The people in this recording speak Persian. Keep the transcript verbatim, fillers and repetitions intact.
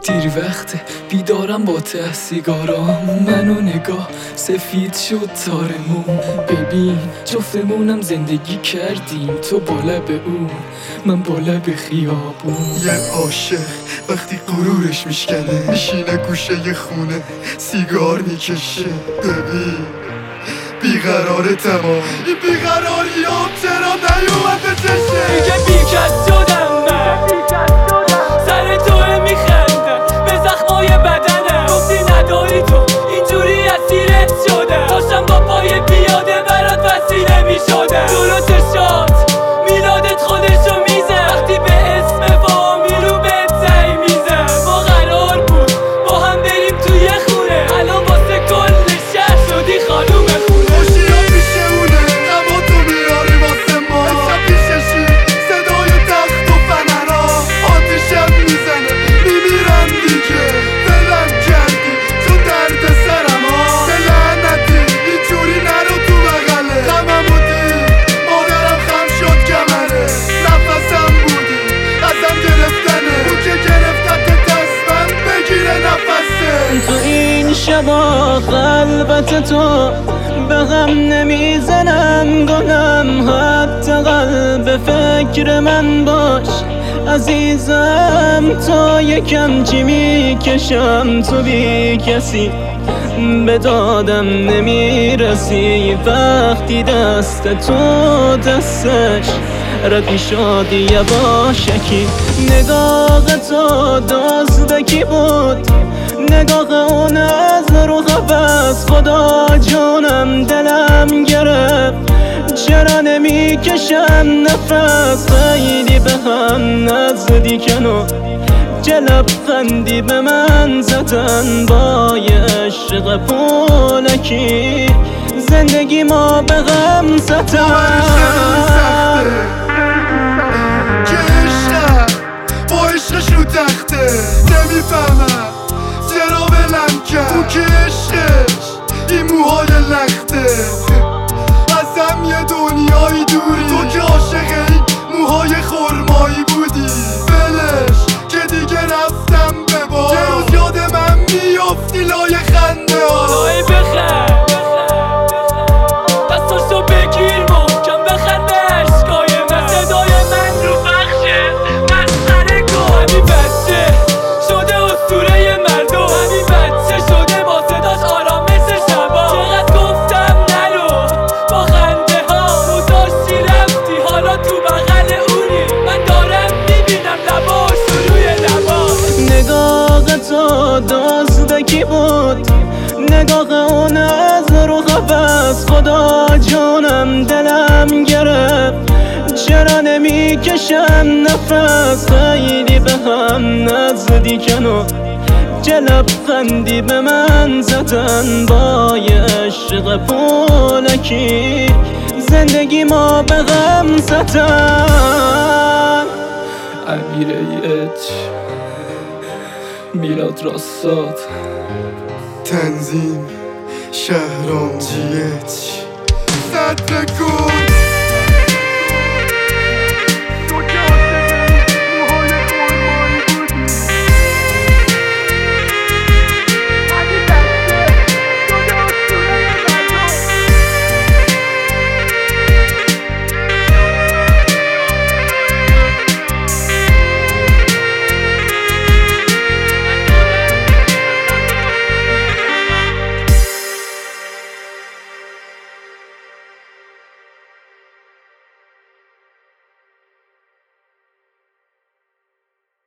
دیر وقته بیدارم با ته سیگارام، منو نگاه سفید شد تارمون. ببین جفتمونم زندگی کردیم، تو بالا به اون من بالا به خیابون. یه عاشق وقتی غرورش میشکنه میشینه گوشه یه خونه سیگار میکشه. ببین بیقرار تمام این بیقراری ها چرا نیومد به چشه. دیگه بیکس شدم من، سر توه میخنده به زخمای بدنه. گفتی نداری تو اینجوری اسیرت شده، داشتم با پای پیاده برات وسیله میشده. دورو چشات میلادت خودشو میزه، وقتی به اسم فامیل رو به تایی میزه. ما قرار بود با هم بریم توی خونه، الان واسه کل شهر شدی خانوم خونه. خوشی ها پیشه اونه نما تو میاری واسه ما، امشب پیششی صدای تخت و فنرا آتیشم میزنه میمیرم دیگه. فلم کردی تو درد سرم ها به لعنتی اینجوری نرو تو بغله. غممو دید مادرم خم شد کمره، نفسم بودی ازم گرفتنه، اون که گرفتت دست من بگیره نفسه. تو این شبا قلبت تو به غم نمیزنم گنم، حتی قلب فکر من باش عزیزم. تا یکم چی میکشم تو بی کسی به دادم نمیرسی. وقتی دست تو دستش ردی شدی یواشکی، نگاه تو دزدکی بود، نگاه اون از رو قفس. خدا جونم دلم گرفت چرا نمیکشم نفس. خیلی به هم نزدیکن و چه لبخندی به من زدن، با یه عشق پولکی زندگی ما به غم زدن. که عشقم با عشقش رو تخته، نمیفهمم چرا ولم کرد. اون که عشقش این موهای لخته، ازم یه دنیایی دوری. تو که عاشق این موهای خرمایی بودی، ولش که دیگه رفتم به باز. یه روز یاد من میافتی لای خنده ها. بالای بخند دستاشو بگیر محکم بخند به عشقای من. صدای من رو بخشه مسخره کن. همین بچه شده اسطوره مردم، همین بچه شده با صداش آرامش شبا. چقدر گفتم نرو با خنده ها، تو داشتی رفتی حالا تو بغل اونی. من دارم میبینم لباش روی لباس. نگاه تو دزدکی بود، نگاه اون از رو قفس. خدا جونم دلم گرفت چرا نمیکشم نفس. خیلی به هم نزدیکن و چه لبخندی به من زدن، با یه عشق پولکی زندگی ما به غم زدن. امیر ایچ، میلاد راستاد، تنظیم شهرام جی اچ. صدر کن